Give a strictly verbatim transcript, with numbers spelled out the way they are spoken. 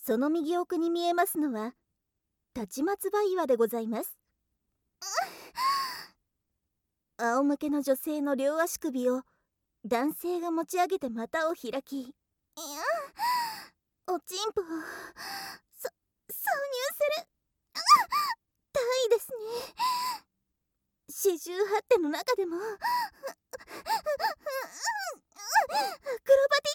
その右奥に見えますのは立松葉岩でございます。仰向けの女性の両足首を男性が持ち上げて股を開き、いやおちんぽをそ挿入する大ですね。四十八手の中でもアクロバテ